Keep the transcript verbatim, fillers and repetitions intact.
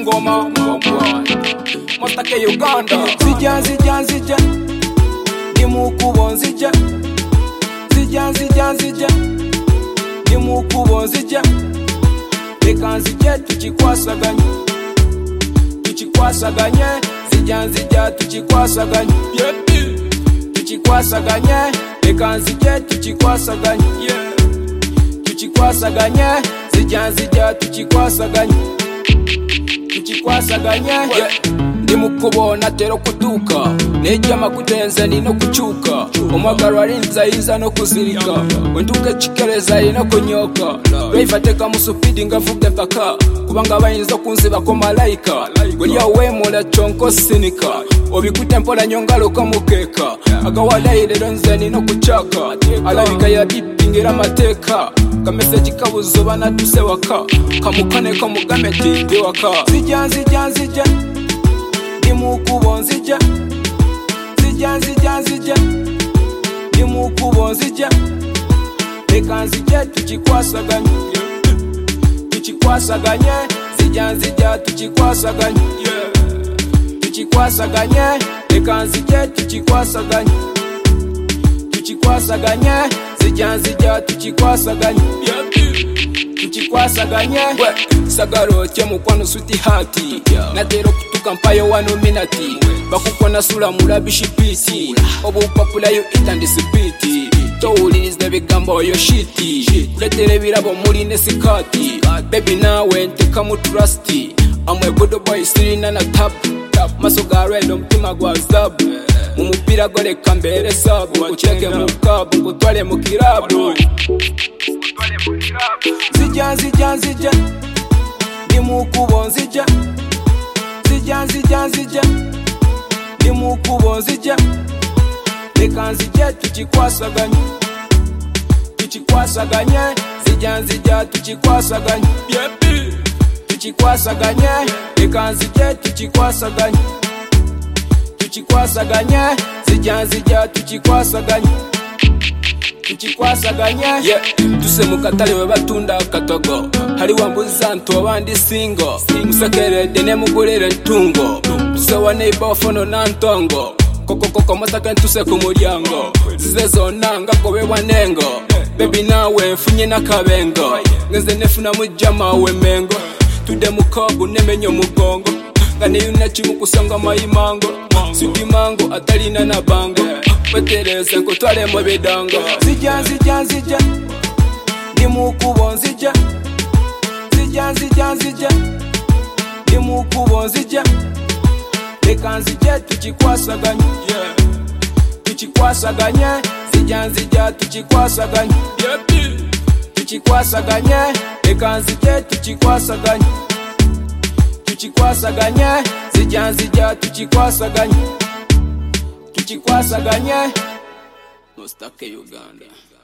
ngoma ngoma Mustake Uganda Zija zija zija Nimukubo nzija Zija zija zija Nimukubo nzija Leka nzija tukikwasaganye Tukikwasaganye Zija nzija tukikwasaganye Tukikwasaganye Leka nzija tukikwasaganye Tukikwasaganye Zija nzija tukikwasaganye Tukikwasaganye Nimukubo natero kutuka Nejama kutenza nino kuchuka Omwagalo alinza iza no kuzirika Wenduke chikereza ino kunyoka Lwaifateka musupidi ngavuge mpaka Kubanga bayinza kunziba ko malaika Gwelia wemula chonko sinika Obikute mpola nyongalo kamukeka Agawalaile lonze nino kuchaka Alabika ya bipingira mateka Kameseji kabuzo bana tusewaka Kamukane kamugame tindi waka Zija zija zija Nimukubo nzija Zija nzija nzija Nimukubo nzija Leka nzija tukikwasaganye Tukikwasaganye Zija nzija tukikwasaganye Tukikwasaganye Leka nzija tukikwasaganye Tukikwasaganye Zija nzija tukikwasaganye Tukikwasaganye Sagaro kye mukwano suti hati Natero kutuka mpayo wano minati Bakukona sula mulabishi piti Obu papula yo itandi sipiti Towuliriza bigambo yo shiti Kuletere birabo muri nesikati Baby nawe nteka mu trusty Amwe good boy sirina na tap Maso garendo mtima gwa zabu Mumupira gole kambere sabu Kucheke mukabu kutwale mukirabu Zija zija zija Nimukubo nzija Zija zija zija Nimukubo nzija Leka nzija tukikwasaganye Tukikwasaganye Zija nzija tukikwasaganye Tukikwasaganye Leka nzija tukikwasaganye Tukikwasaganye Zija nzija tukikwasaganye Tukikwasaganye yeah. Tuse mukatale we batunda katogo Hali wambuza nto abandi singo Musekerede ne mugulire ntungo Tuse wa neighbor fono na ntongo Koko koko mataka ntuse ku muryango Zize zona ngakobe wanengo Baby nawe mfunye nakabengo Ngeze nefuna mujama we mengo Tude mukobu nemenyo mugongo Ngane yunachi mukusanga mayimango Sudi mango atalina na bango Wetereze nko twale mu bidango Zija zija zija Nimukubo nzija Zija zija zija Nimukubo nzija Leka nzija tukikwasaganye Tukikwasaganye Zija nzija tukikwasaganye Tukikwasaganye Leka nzija tukikwasaganye Tukikwasaganye Zija nzija tukikwasaganye Tukikwasaganye Mustake Uganda.